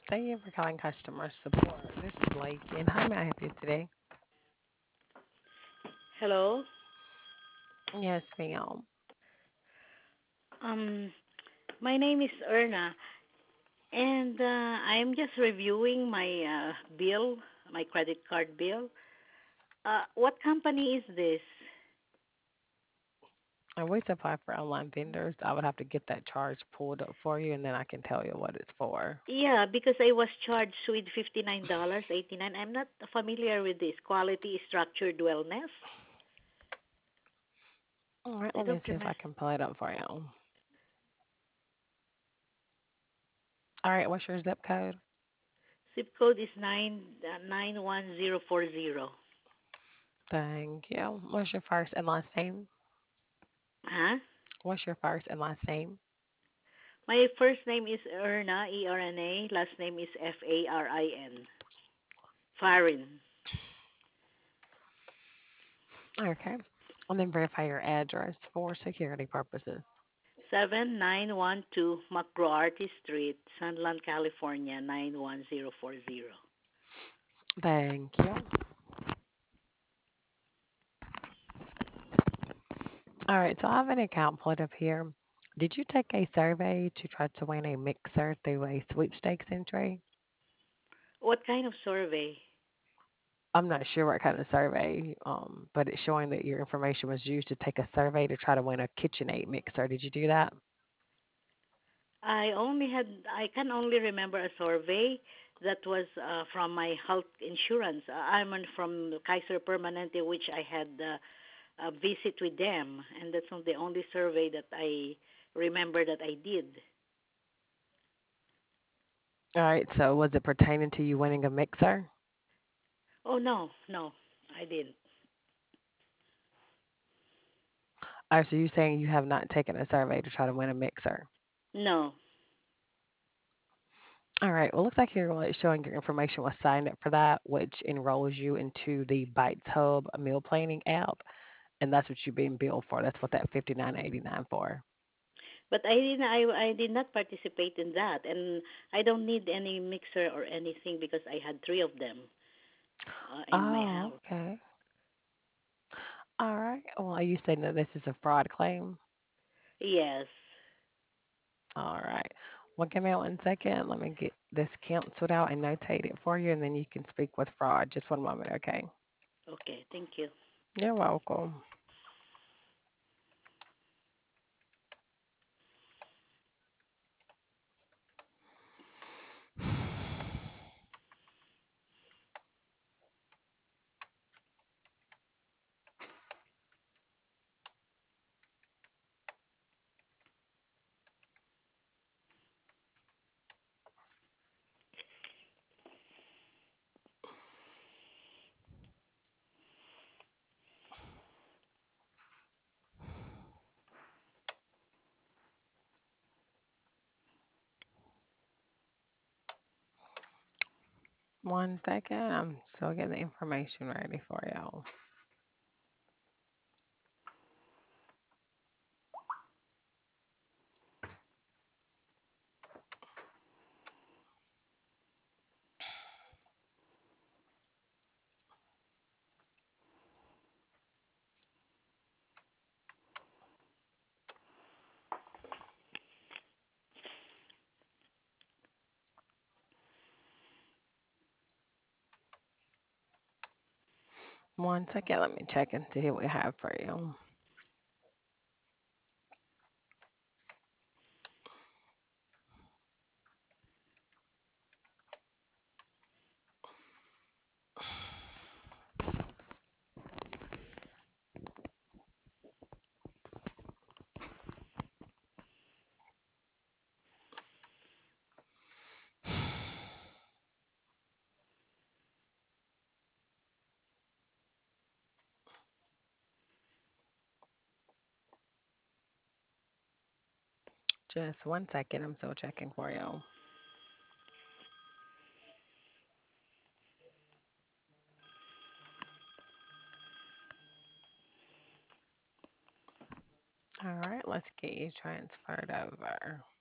Thank you for calling customer support. This is Blake, and how may I help you today? Hello. Yes, ma'am. Um, my name is Erna, and I'm just reviewing my bill, my credit card bill. What company is this? And we supply for online vendors. I would have to get that charge pulled up for you, and then I can tell you what it's for. Yeah, because I was charged with $59.89. I'm not familiar with this. Quality Structured Wellness. All right, I let me don't see if remember. I can pull it up for you. All right, what's your zip code? Zip code is 91040. Thank you. What's your first and last name? Huh? What's your first and last name? My first name is Erna, ERNA. Last name is Farin. Farin. Okay. And then verify your address for security purposes. 7912 McGroarty Street, Sunland, California 91040. Thank you. All right, so I have an account pulled up here. Did you take a survey to try to win a mixer through a sweepstakes entry? What kind of survey? I'm not sure what kind of survey, but it's showing that your information was used to take a survey to try to win a KitchenAid mixer. Did you do that? I can only remember a survey that was from my health insurance. From Kaiser Permanente, which I had a visit with them, and that's the only survey that I remember that I did. All right, so was it pertaining to you winning a mixer? Oh no, no, I didn't. All right, so you're saying you have not taken a survey to try to win a mixer. No. All right, well, looks like you're showing your information was signed up for that, which enrolls you into the Bites Hub meal planning app, and that's what you're being billed for. That's what that 59.89 for. But I did not participate in that, and I don't need any mixer or anything because I had three of them in my Oh, house. okay. All right. Well, are you saying that this is a fraud claim? Yes. All right. Well, give me 1 second. Let me get this canceled out and notate it for you, and then you can speak with fraud. Just 1 moment, okay? Okay. Thank you. You're welcome. 1 second. I'm still getting the information ready for y'all. 1 second. Let me check and see what we have for you. Just 1 second. I'm still checking for you. All right. Let's get you transferred over.